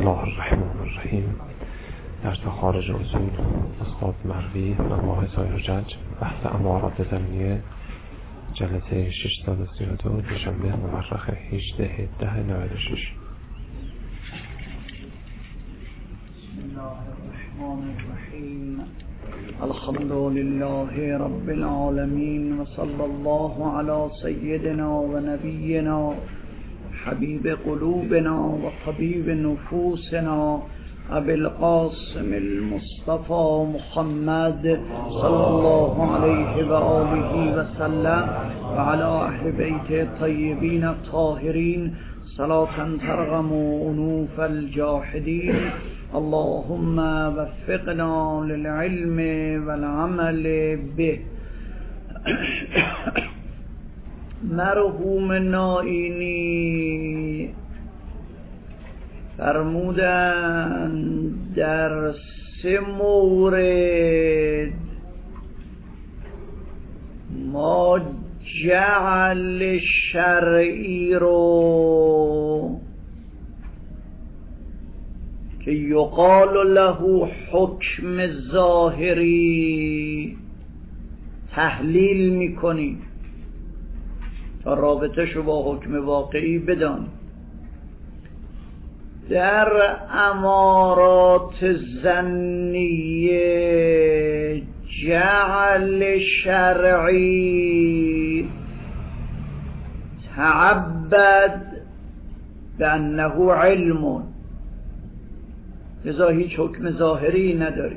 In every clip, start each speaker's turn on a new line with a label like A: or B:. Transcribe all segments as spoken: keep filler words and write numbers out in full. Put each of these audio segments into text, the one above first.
A: الله الرحمن الرحیم. در خارج اصول استاد مروی مباحث های رجج بحث امارات ضمنیه جلسه ششصد و سی و دو دوشنبه مورخ هجده ده نود و شش.
B: بسم الله الرحمن الرحیم. الحمد لله رب العالمین و صلی الله علی سیدنا و نبینا حبیب قلوبنا و طبیب نفوسنا ابی القاسم المصطفى محمد صلی الله علیه و آله و سلم و علی اهل بیت الطیبین الطاهرین صلاة ترغم انوف الجاحدین. اللهم وفقنا للعلم والعمل به. مرحوم نائینی فرمودن در سه مورد ما جعل شرعی رو که یقال له حکم ظاهری تحلیل میکنیم تا رابطه‌شو با حکم واقعی بدانیم. در امارات ظنیه جعل شرعی تعبد بأنه علم، لذا هیچ حکم ظاهری نداریم.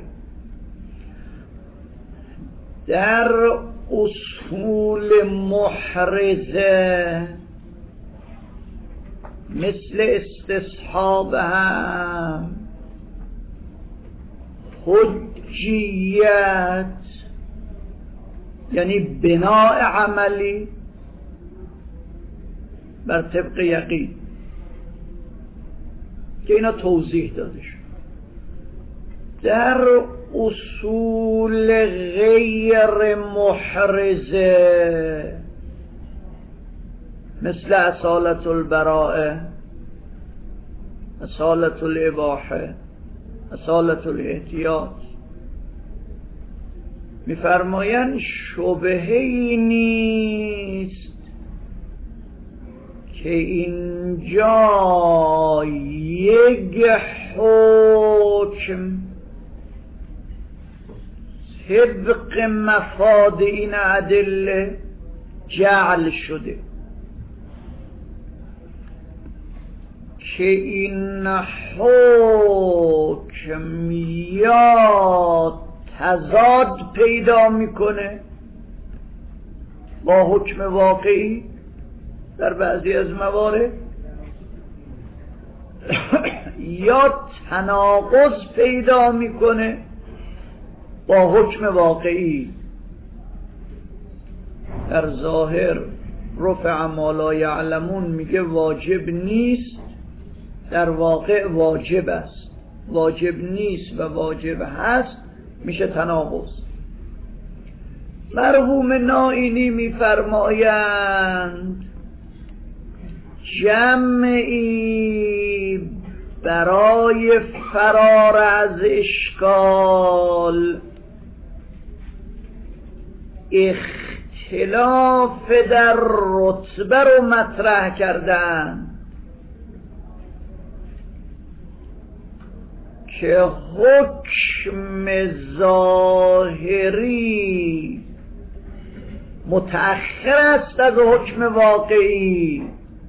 B: در اصول محرزه مثل استصحاب هم حجیت یعنی بناء عملی بر طبق یقین که اینا توضیح داده شد. در اصول غیر محرزه مثل اصالت البراءه، اصالت الاباحه، اصالت الاحتیاط می‌فرمایند شبهه‌ای نیست که اینجا یک حکم طبق مفاد این ادله جعل شده که این حکم یا تضاد پیدا میکنه با حکم واقعی در بعضی از موارد یا تناقض پیدا میکنه با حکم واقعی. در ظاهر رفع ما لا یعلمون میگه واجب نیست، در واقع واجب است. واجب نیست و واجب هست میشه تناقض. مرحوم نائینی میفرمایند جمعی برای فرار از اشکال اختلاف در رتبه رو مطرح کردن که حکم ظاهری متأخر است از حکم واقعی،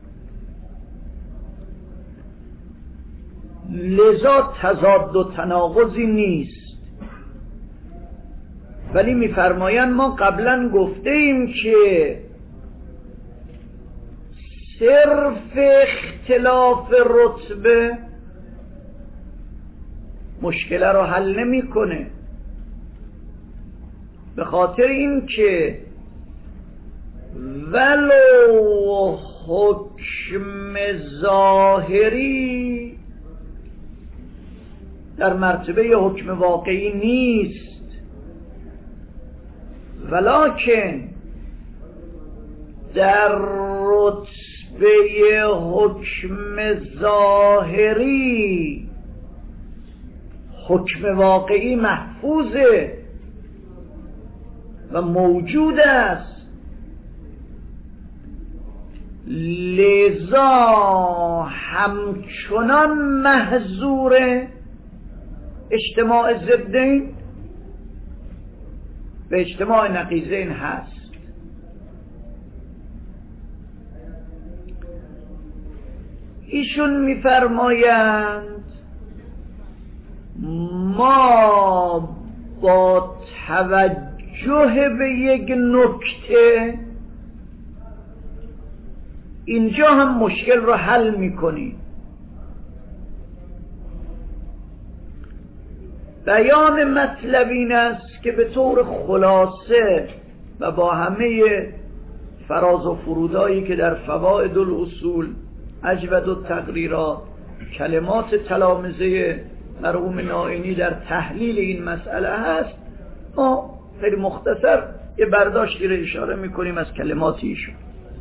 B: لذا تضاد و تناقضی نیست. ولی میفرمایند ما قبلا گفته ایم که صرف اختلاف رتبه مشکل رو حل نمیکنه، به خاطر این که ولو حکم ظاهری در مرتبه حکم واقعی نیست، ولکن در رتبه حکم ظاهری حکم واقعی محفوظه و موجود است، لذا همچنان محظور اجتماع ضدین و اجتماع نقیضین هست. ایشون میفرمایند ما با توجه به یک نکته اینجا هم مشکل رو حل میکنیم. بیان مطلب این است که به طور خلاصه و با همه فراز و فرودایی که در فوائد الاصول، اجود التقریرات، کلمات تلامذه مرحوم نائینی در تحلیل این مسئله هست، ما خیلی مختصر یه برداشتی رو اشاره میکنیم از کلمات ایشون.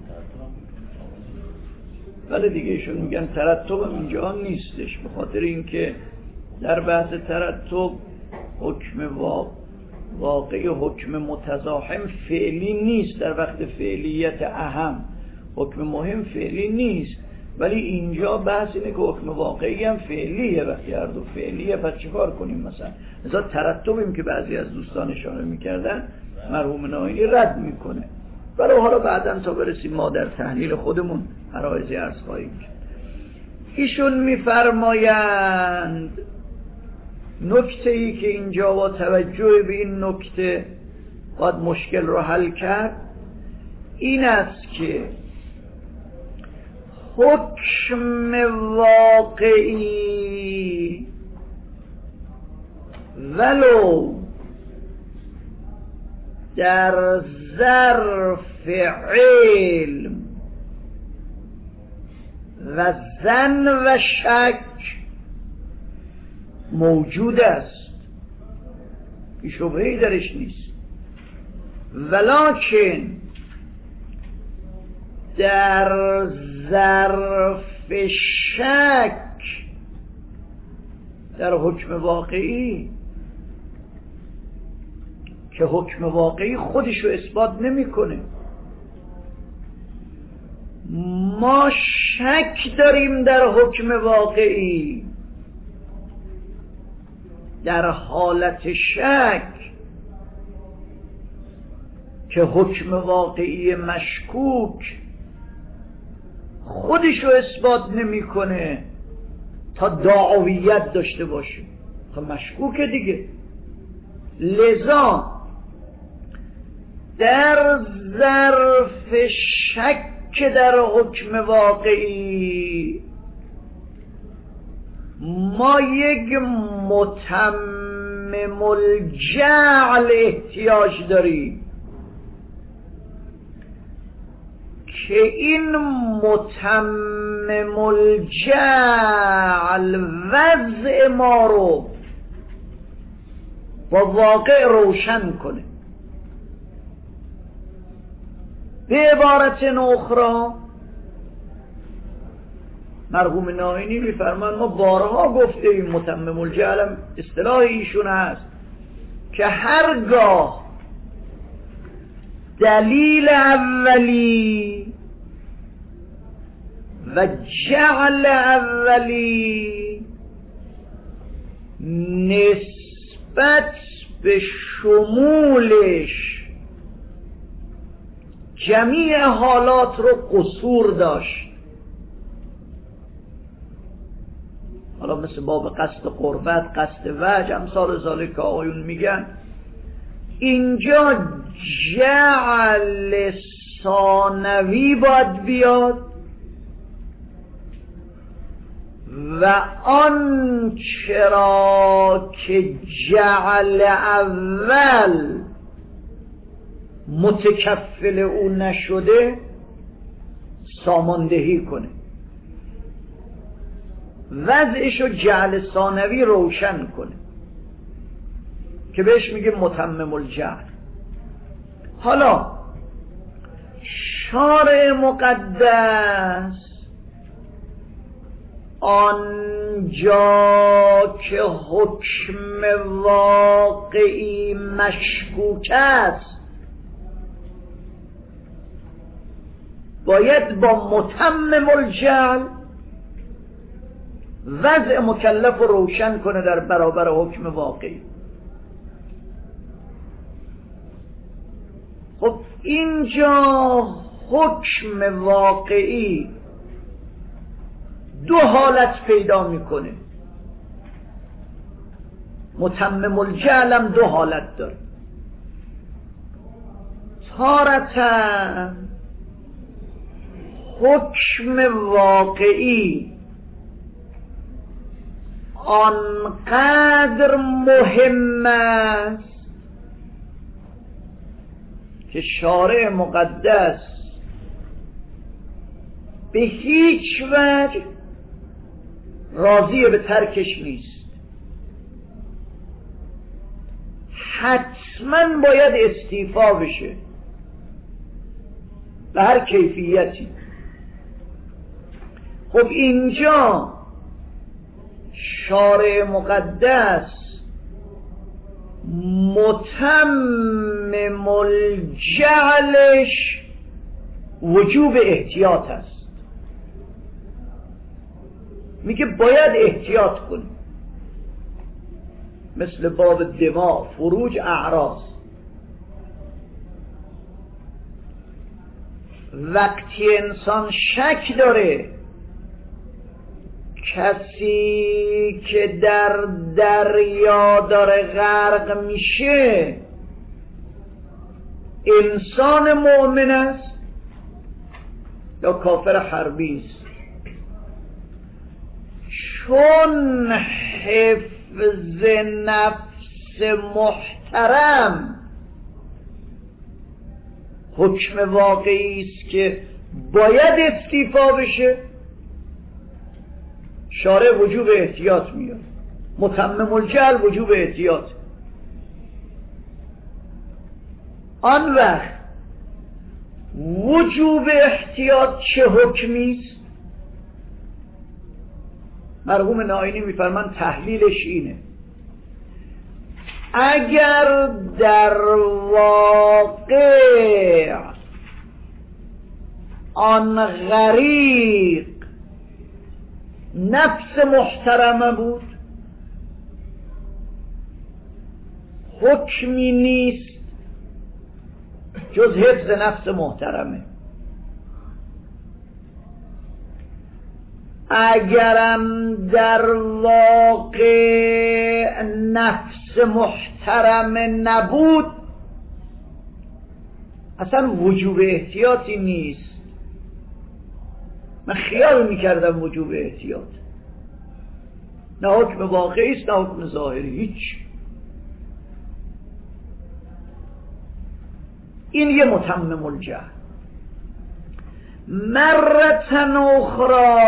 B: ولی دیگه ایشون میگن ترتب اینجا نیستش، به خاطر اینکه در بحث ترتب حکم واقعی حکم متزاحم فعلی نیست، در وقت فعلیت اهم حکم مهم فعلی نیست، ولی اینجا بحث اینه که حکم واقعی هم فعلیه. وقتی هر دو فعلیه پس چیکار کنیم؟ مثلا مثلا ترتبیم که بعضی از دوستان اشاره میکردن مرحوم نائینی رد میکنه، ولی حالا بعداً تا برسیم ما در تحلیل خودمون عرایضی عرض خواهیم کرد. ایشون میفرمایند نکته ای که اینجا با توجه به این نکته باید مشکل رو حل کرد این است که حکم واقعی ولو در ظرف علم و ظن و شک موجود است، این شبهه‌ای درش نیست، ولکن در ظرف شک در حکم واقعی که حکم واقعی خودشو اثبات نمیکنه، ما شک داریم در حکم واقعی. در حالت شک که حکم واقعی مشکوک خودشو اثبات نمیکنه تا دعویت داشته باشه، تا مشکوکه دیگه. لذا در ظرف شک در حکم واقعی ما یک متمم الجعل احتیاج داریم که این متمم الجعل وضع ما رو با واقع روشن کنه. به عبارت اخرى مرحوم نائینی میفرمان ما بارها گفته این متمم الجعل اصطلاح ایشون هست که هرگاه دلیل اولی و جعل اولی نسبت به شمولش جمیع حالات رو قصور داشت، حالا مثل باب قصد قربت، قصد وجه، امثال ذالک که آقایون میگن، اینجا جعل ثانوی باید بیاد و آن چرا که جعل اول متکفل او نشده ساماندهی کنه، وضعشو جعل ثانوی روشن کنه که بهش میگه متمم الجعل. حالا شارع مقدس آنجا که حکم واقعی مشکوک است باید با متمم الجعل وضع مکلف رو روشن کنه در برابر حکم واقعی. خب اینجا حکم واقعی دو حالت پیدا میکنه، متمم الجعل هم دو حالت داره. تارةً حکم واقعی آنقدر مهم است که شارع مقدس به هیچ وجه راضی به ترکش نیست، حتما باید استیفا بشه به هر کیفیتی. خب اینجا شارع مقدس متمم الجعلش وجوب احتیاط است، میگه باید احتیاط کنی، مثل باب دماء، فروج، اعراض. وقتی انسان شک داره کسی که در دریا داره غرق میشه انسان مؤمن است یا کافر حربی است، چون حفظ نفس محترم حکم واقعی است که باید استیفا بشه، شارع وجوب احتیاط میاد. متمم الجعل وجوب احتیاط. آن وقت وجوب احتیاط چه حکمی است؟ مرحوم نائینی میفرمان تحلیلش اینه: اگر در واقع آن غریق نفس محترمه بود حکمی نیست جز حفظ نفس محترمه. اگرم در واقع نفس محترمه نبود اصلا وجوب احتیاطی نیست. من خیال میکردم وجوب احتیاط، نه حکم واقعی است نه حکم ظاهری، هیچ. این یه متمم الجعل. مرتن اخرى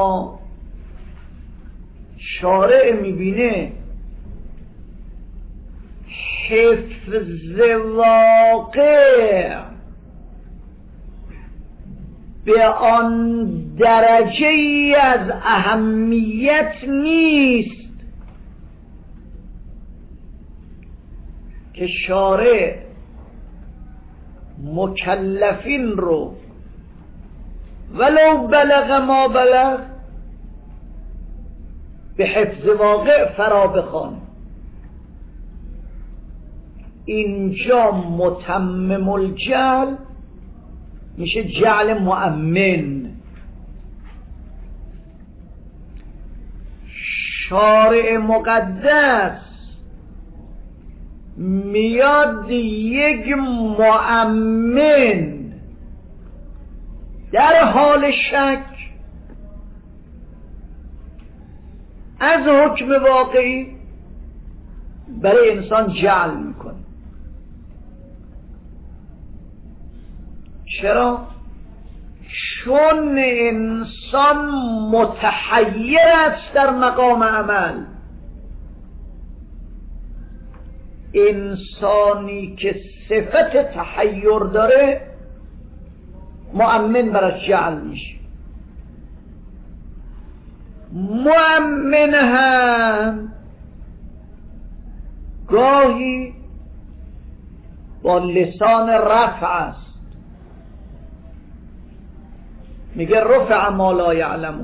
B: شارع میبینه حفظ واقع به آن درجه ای از اهمیت نیست که شارع مکلفین رو ولو بلغ ما بلغ به حفظ واقع فرا بخوان. اینجا متمم الجعل میشه جعل مؤمن. شارع مقدس میاد یک مؤمن در حال شک از حکم واقعی برای انسان جعل میکنه. چرا؟ چون انسان متحیر است در مقام عمل. انسانی که صفت تحیر داره مؤمن براش جعل میشه. مؤمن هم گاهی با لسان رفع است، میگه رفع ما لا یعلمون،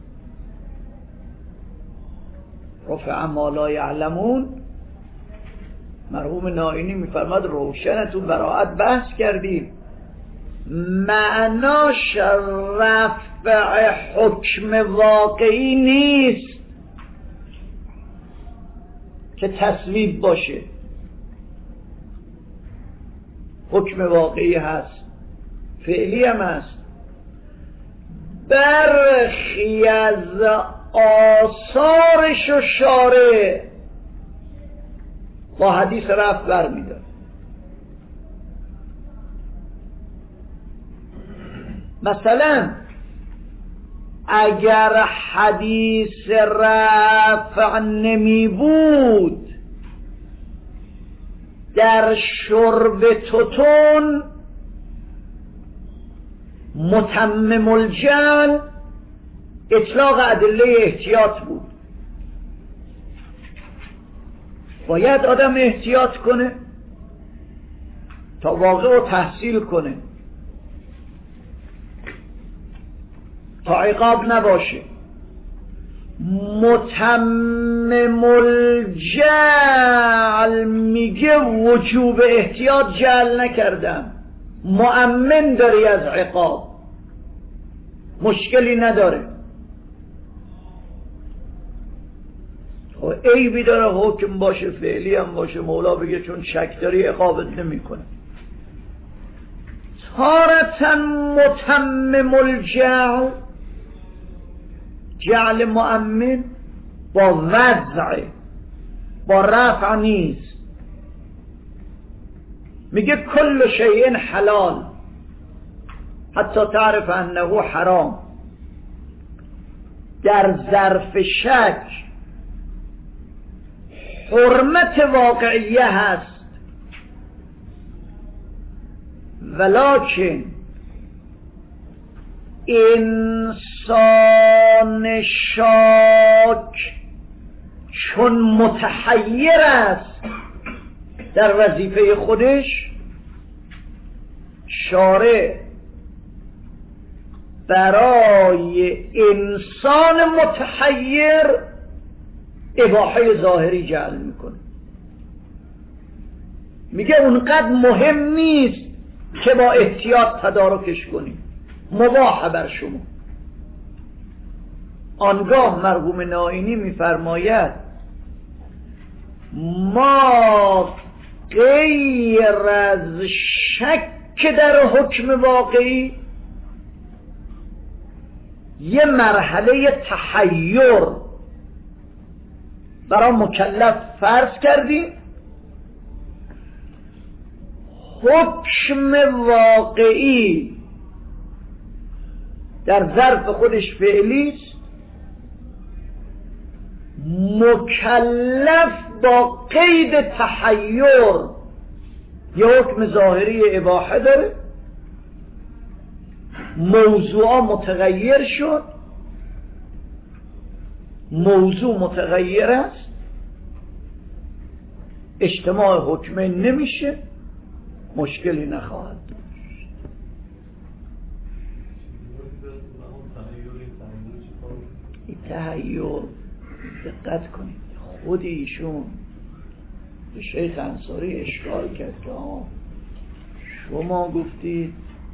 B: رفع ما لا یعلمون. مرحوم نائینی میفرماد روشن، تو براعت بحث کردیم، معناش رفع حکم واقعی نیست که تصویب باشه، حکم واقعی هست، فعلی هم هست. برخی از آثارش و شارع با حدیث رفع برمی‌داره. مثلا اگر حدیث رفع نمی بود در شرب توتون متمم الجهل اطلاق ادله احتیاط بود، باید آدم احتیاط کنه تا واقع رو تحصیل کنه، تا عقاب نباشه. متمم الجهل میگه وجوب احتیاط جعل نکردم، مؤمن داری از عقاب، مشکلی نداره. عیبی داره حکم باشه، فعلی هم باشه، مولا بگه چون شک داری عقابت نمی کنه. تارة متمم الجعل، جعل مؤمن با وضع، با رفع نیست. میگه کل شیء حلال حتی تعرف انه حرام. در ظرف شک حرمت واقعیه هست، ولکن انسان شاک چون متحیر است در وظیفه خودش، شارع برای انسان متحیر اباحه ظاهری جعل میکنه. میگه اونقدر مهم نیست که با احتیاط تدارکش کنیم، مباح بر شما. آنگاه مرحوم نائینی میفرماید ما غیر از شک در حکم واقعی یه مرحله تحیر برای مکلف فرض کردیم. حکم واقعی در ظرف خودش فعلی است، مکلف با قید تحیر یه حکم ظاهری اباحه داره، موضوع متغیر شد، موضوع متغیر است، اجتماع حکمه نمیشه، مشکلی نخواهد داشت. این تحیر دقت کنید، خود ایشون به شیخ انصاری اشکال کرد که شما گفتید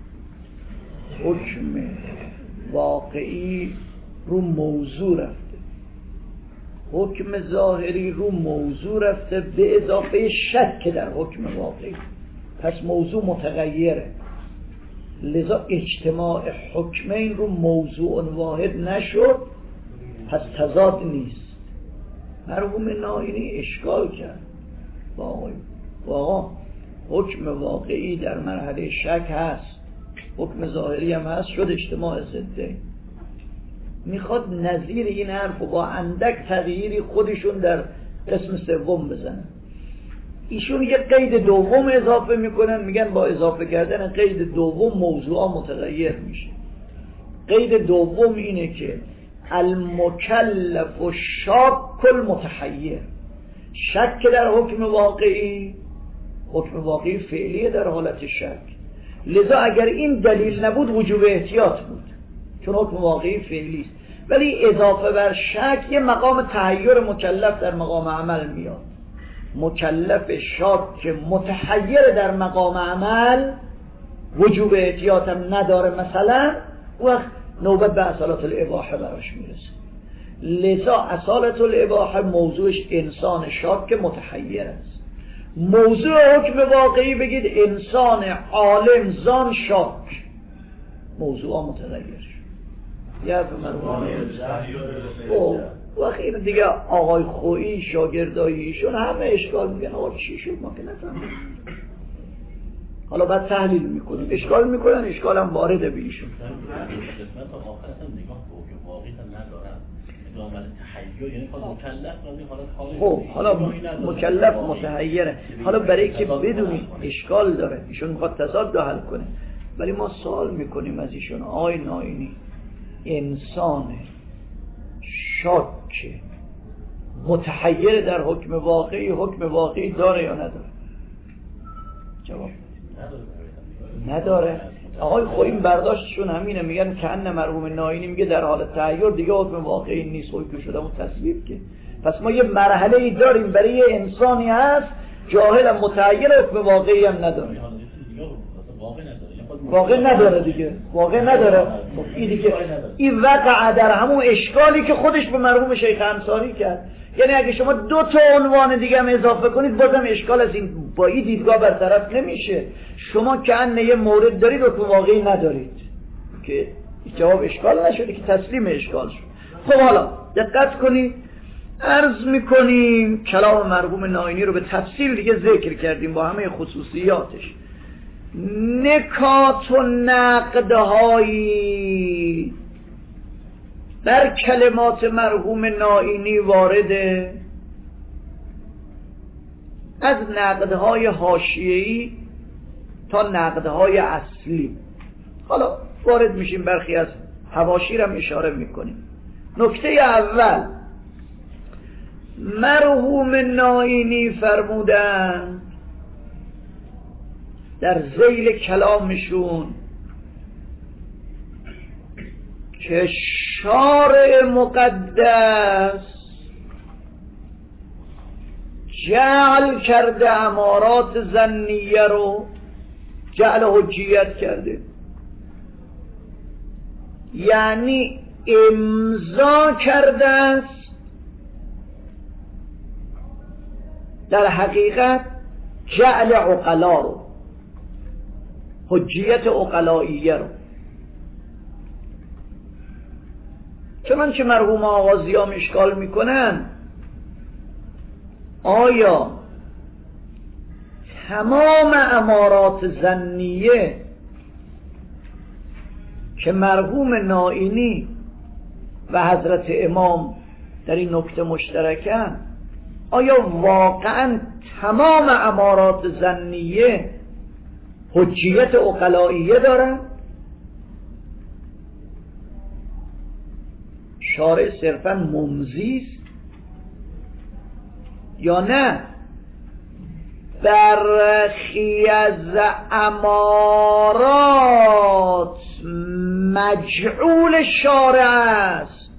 B: حکم واقعی رو موضوع رفته، حکم ظاهری رو موضوع رفته به اضافه شک در حکم واقعی، پس موضوع متغیره، لذا اجتماع حکمین رو موضوع واحد نشد، پس تضاد نیست. مرحوم نائینی اشکال کرد واقعا حکم واقعی در مرحله شک هست، حکم ظاهری هم هست، شد اجتماع ضده. میخواد نظیر این حرف و با اندک تغییری خودشون در قسم سوم بزنن. ایشون یه قید دوم اضافه میکنن، میگن با اضافه کردن قید دوم موضوع متغیر میشه. قید دوم اینه که المکلف و شاک المتحیر. شک در حکم واقعی، حکم واقعی فعلیه در حالت شک، لذا اگر این دلیل نبود وجوب احتیاط بود چون حکم واقعی فعلی است. ولی اضافه بر شک یه مقام تحیر مکلف در مقام عمل میاد. مکلف شاک متحیر در مقام عمل وجوب احتیاط هم نداره، مثلا وقت نوبت به اصالت الاباحه براش میرسه. لذا اصالت الاباحه موضوعش انسان شاک متحیر است. موضوع حکم واقعی بگید انسان عالم زان شاک، موضوع متغیر شد. یه حرف من و خیلی دیگه آقای خویی شاگرداییشون همه اشکال میگن آقا چی شد ما که نفهمیم. حالا بعد تحلیل میکنیم، اشکال میکنن، اشکال هم وارده به ایشون. خب حالا مکلف متحیره، حالا برای که بدونی اشکال داره ایشون میخواد تضاد حل کنه، ولی ما سوال میکنیم از ایشون آقای ناینی انسان شاک متحیر در حکم واقعی حکم واقعی داره یا نداره؟ جواب نداره. آقای خویی برداشتشون همینه، میگن که ان مرحوم ناینی میگه در حال تحیر دیگه حکم واقعی نیست، حکم شده اون تصویب که. پس ما یه مرحله ای داریم برای یه انسانی هست جاهل متحیر حکم واقعی هم نداره، واقع نداره دیگه، واقع نداره. خب این دیگه این وقع در همون اشکالی که خودش به مرحوم شیخ انصاری کرد. یعنی اگه شما دو تا عنوان دیگه هم اضافه کنید بازم اشکال از این با این دیدگاه برطرف نمیشه. شما که انه یه مورد دارید و واقعی ندارید که جواب اشکال نشده که تسلیم اشکال شد. خب حالا دقت کنید، عرض میکنیم کلام مرحوم ناینی رو به تفصیل دیگه ذکر کردیم با همه خصوصیاتش. نکات و نقدهایی در کلمات مرحوم ناینی وارده، از نقدهای حاشیه‌ای تا نقدهای اصلی. حالا وارد میشیم، برخی از حواشی را اشاره میکنیم. نکته اول، مرحوم ناینی فرمودند در ذیل کلامشون که شارع مقدس جعل کرده امارات ظنیه رو جعل حجیت کرده، یعنی امضا کرده است در حقیقت جعل عقلا رو، حجیت عقلائیه رو. چنانچه مرحوم آغازی ها اشکال میکنن آیا تمام امارات ظنیه که مرحوم ناینی و حضرت امام در این نکته مشترکن، آیا واقعا تمام امارات ظنیه حجیت عقلائیه دارن؟ شارع صرفا ممضیست یا نه برخی از امارات مجعول شارع است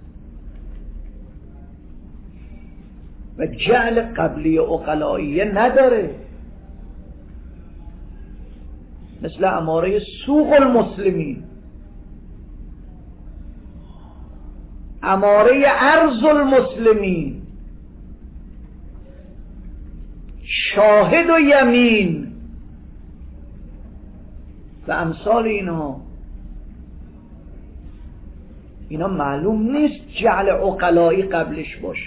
B: و جعل قبلی عقلائیه نداره، مثل اماره سوق المسلمین، اماره ارض المسلمین، شاهد و یمین و امثال اینها. اینا معلوم نیست جعل عقلایی قبلش باشه.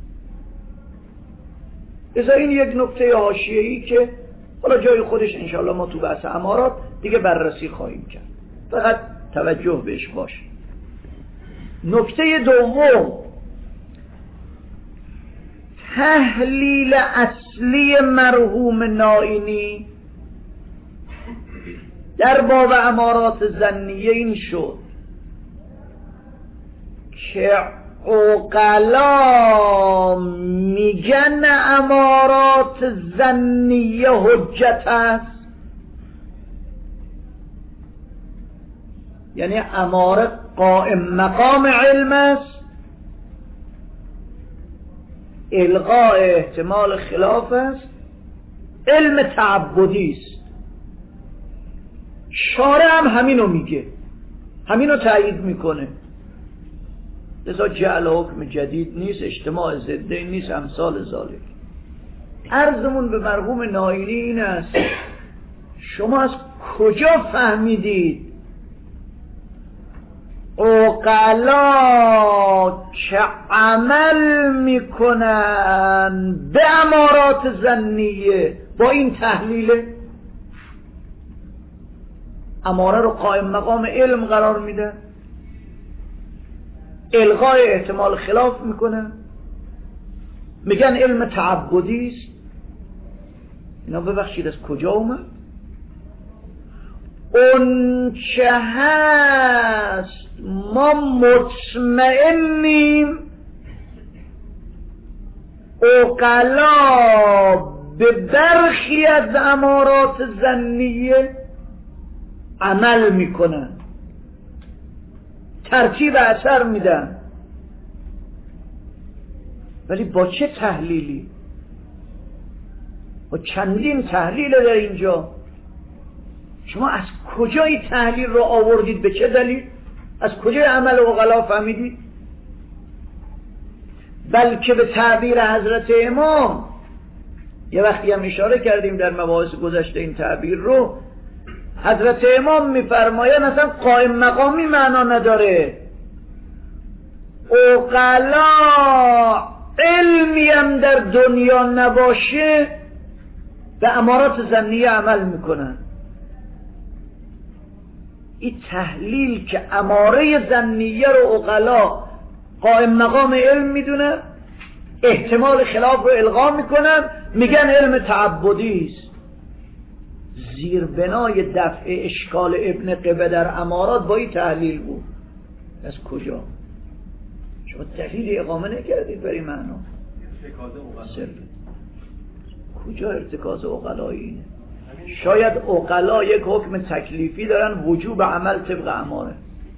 B: ازا این یک نکته حاشیه‌ای که حالا جای خودش انشاءالله ما تو بحث امارات دیگه بررسی خواهیم کرد، فقط توجه بهش باشه. نکته دوم، تحلیل اصلی مرحوم ناینی در باب امارات ظنیه این شد که عقلا میگن امارات ظنیه حجت است، یعنی اماره قائم مقام علم است، الغاء احتمال خلاف است، علم تعبدی است. شارع هم همینو میگه، همینو تایید میکنه. لذا جعل حکم جدید نیست، اجتماع ضده نیست، امثال ذالک. عرضمون به مرحوم ناینی این است شما از کجا فهمیدید عقلا که عمل میکنن به امارات ظنیه با این تحلیله؟ اماره رو قائم مقام علم قرار میده، الغای احتمال خلاف میکنه، میگن علم تعبدی است. اینا ببخشید از کجا اومد؟ اون چه هست ما مطمئنیم عقلا به برخی از امارات ظنیه عمل میکنن، ترتیب اثر میدن، ولی با چه تحلیلی؟ با چندین تحلیل در اینجا. شما از کجای تحلیل رو آوردید؟ به چه دلیل؟ از کجای عمل عقلا فهمیدید؟ بلکه به تعبیر حضرت امام، یه وقتی هم اشاره کردیم در مباحث گذشته این تعبیر رو، حضرت امام میفرمایند اصلا قائم مقامی معنا نداره. عقلا علمی هم در دنیا نباشه به امارات ظنیه عمل میکنن. این تحلیل که اماره ظنیه رو عقلا قائم مقام علم میدونن، احتمال خلاف رو الغا میکنن، میگن علم تعبدی است. زیر بنای دفع اشکال ابن قبه در امارات با این تحلیل بود. از کجا؟ شما دلیل اقامه نکردید برای معنا. کجا ارتکاز عقلایی اینه؟ شاید عقلا یک حکم تکلیفی دارن، وجوب عمل طبق اماره.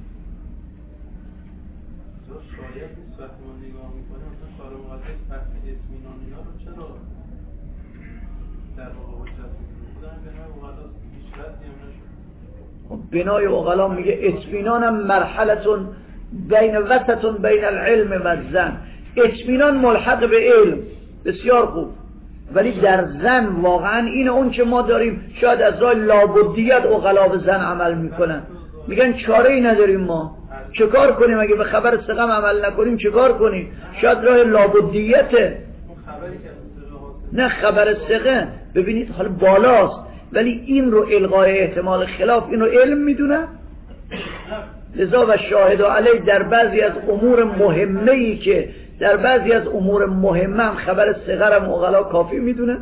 B: بنای عقلا میگه اطمینانم مرحلتون بین وسطون بین العلم و الظن. اطمینان ملحق به علم، بسیار خوب، ولی در ظن واقعا این اون که ما داریم. شاید از راه لابدیت عقلا به ظن عمل میکنن، میگن چاره ای نداریم، ما چه کار کنیم؟ اگه به خبر ثقه عمل نکنیم چه کار کنیم؟ شاید راه لابدیته، نه خبر ثقه. ببینید حالا بالاست، ولی این رو الغای احتمال خلاف این رو علم میدونه. لذا و شاهد علی در بعضی از امور مهمه ای که در بعضی از امور مهمه هم خبر صغر عقلا کافی میدونه.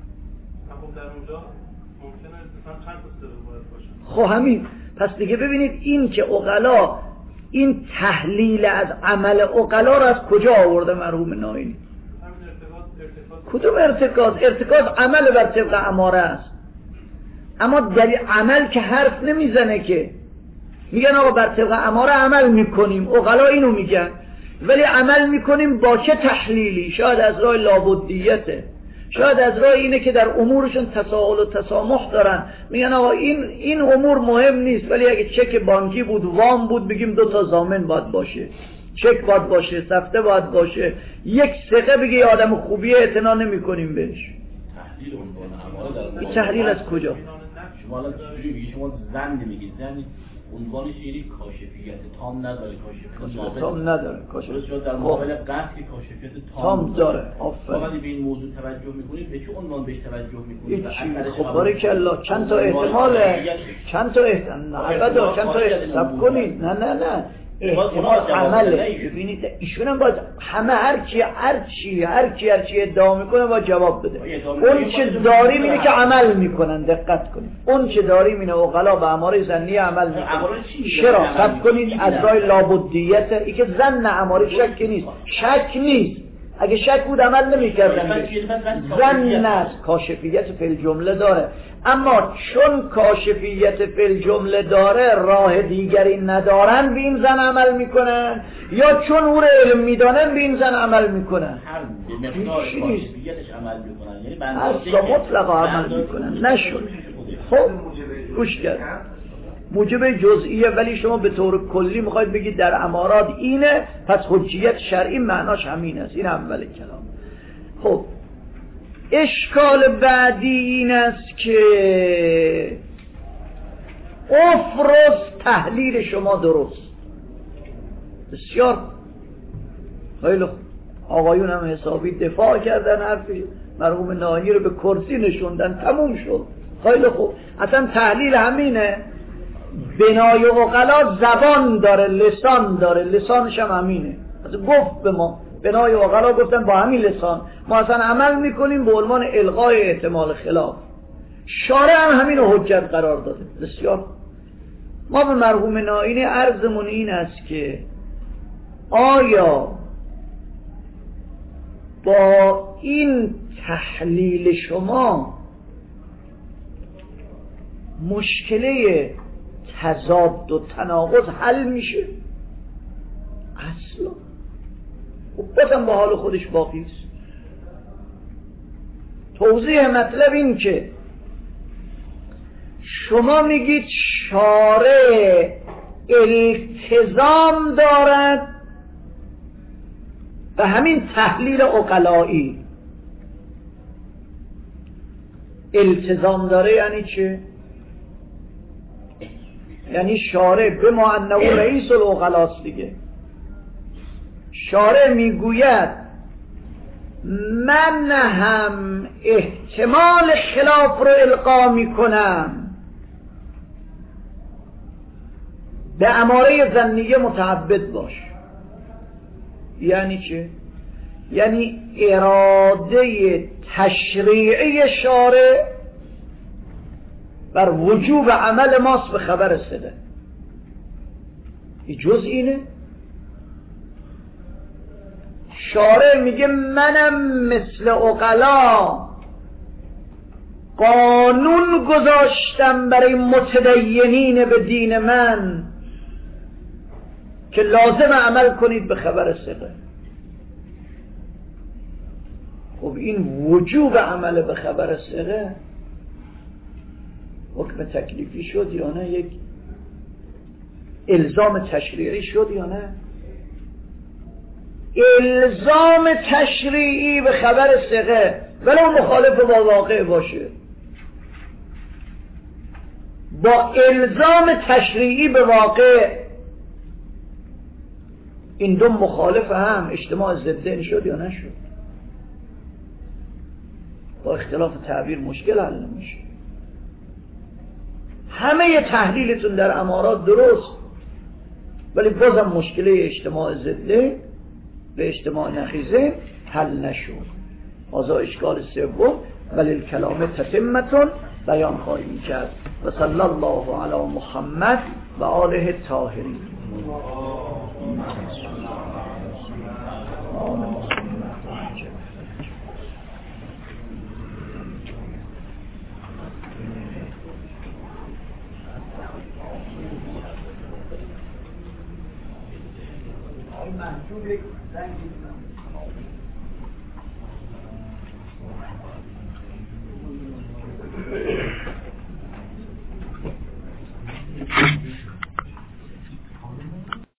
B: خب همین. پس دیگه ببینید این که عقلا این تحلیل از عمل عقلا رو از کجا آورده مرحوم ناینی؟ کدوم ارتکاز؟ ارتکاز عمل بر طبق اماره است، اما در عمل که حرف نمیزنه که. میگن آقا بر طبق اماره عمل میکنیم، عقلا اینو میگن، ولی عمل میکنیم با چه تحلیلی؟ شاید از راه لابدیته، شاید از راه اینه که در امورشون تساهل و تسامح دارن. میگن آقا این این امور مهم نیست، ولی اگه چک بانکی بود، وام بود، بگیم دو تا ضامن باید باشه، چک باید باشه، سفته باید باشه. یک ثقه بگه آدم خوبیه اعتنا نمی‌کنیم بهش. این تحلیل از کجا؟
C: شما الان چجوری میگی؟ شما زن نمیگید، زن عنوانش یعنی کاشفیت تام نداره، کاشفیت
B: تام نداره، کاشفیت
C: در مقابل قصد کاشفیت
B: تام داره. آفرین.
C: وقتی به این موضوع توجه می‌کنید به چه عنوان بهش توجه می‌کنید؟
B: خب بارکالله چند تا احتماله، چند تا احتمال، چند تا حساب کنید. نه نه نه احتمال عمله. ببینید ایشون هم باید همه هر کی هر چی هر کی هر چی ادعا میکنه با جواب بده. اون چه داریم اینه که عمل میکنن، دقت کنید. اون چه داریم اینه عقلا به اماره ظنی عمل میکنن. چرا؟ صبر کنید از راه لابدیت. این که ظن اماره شک نیست، شک نیست. اگه شک بود عمل نمی‌کردن. ظن است، کاشفیت فی الجمله داره، اما چون کاشفیت فی الجمله داره راه دیگری ندارن به این ظن عمل میکنن، یا چون او را علم میدانن به این ظن عمل میکنن.
C: هر مقدار کاشفیتش عمل میکنن، یعنی بنده
B: اصلا مطلقا عمل میکنن. نشد. خب گوش کرد موجب جزئیه، ولی شما به طور کلی میخواید بگید در امارات اینه، پس حجیت شرعی معناش همین است. این اول کلام. خب اشکال بعدی این است که افرز تحلیل شما درست. بسیار خیلی خوب. آقایون هم حسابی دفاع کردن، حرفی مرحوم ناهی رو به کرسی نشوندن، تموم شد. خیلی خوب. اصلا تحلیل همینه. بنای عقلا زبان داره، لسان داره، لسانش هم همینه. اصلا گفت به ما بنای عقلا، گفتن با همین لسان ما اصلا عمل میکنیم به عنوان الغای احتمال خلاف. شارع هم همین رو حجت قرار داده. بسیار. ما به مرحوم ناینی عرضمون این است که آیا با این تحلیل شما مشکله تضاد و تناقض حل میشه؟ اصلا بازم با حال خودش باقی است. توضیح مطلب این که شما میگید شارع التزام دارد و همین تحلیل عقلایی. التزام داره یعنی چه؟ یعنی شارع به ما انه رئیس العقلاست دیگه. شارع میگوید من هم احتمال خلاف رو القا میکنم، به اماره ظنیه متعبد باش. یعنی چه؟ یعنی اراده تشریعی شارع بر وجوب عمل ماست به خبر صدق. این جز اینه. شارع میگه منم مثل عقلا قانون گذاشتم برای متدینین به دین من که لازم عمل کنید به خبر صدق. خب این وجوب عمل به خبر صدق حکم تکلیفی شد یا نه؟ یک الزام تشریعی شد یا نه؟ الزام تشریعی به خبر ثقه ولو مخالف با واقع باشه، با الزام تشریعی به واقع، این دو مخالف هم اجتماع ضدین شد یا نشد؟ با اختلاف تعبیر مشکل حل نمیشه. همه تحلیلتون در امارات درست، ولی بازم مشکل اجتماع ضدین به اجتماع نقیضه حل نشد. آزا اشکال سوم ولی الکلام تتمتون بیان خواهیم کرد. و صلی الله علی محمد و آله الطاهرین. محجوب یک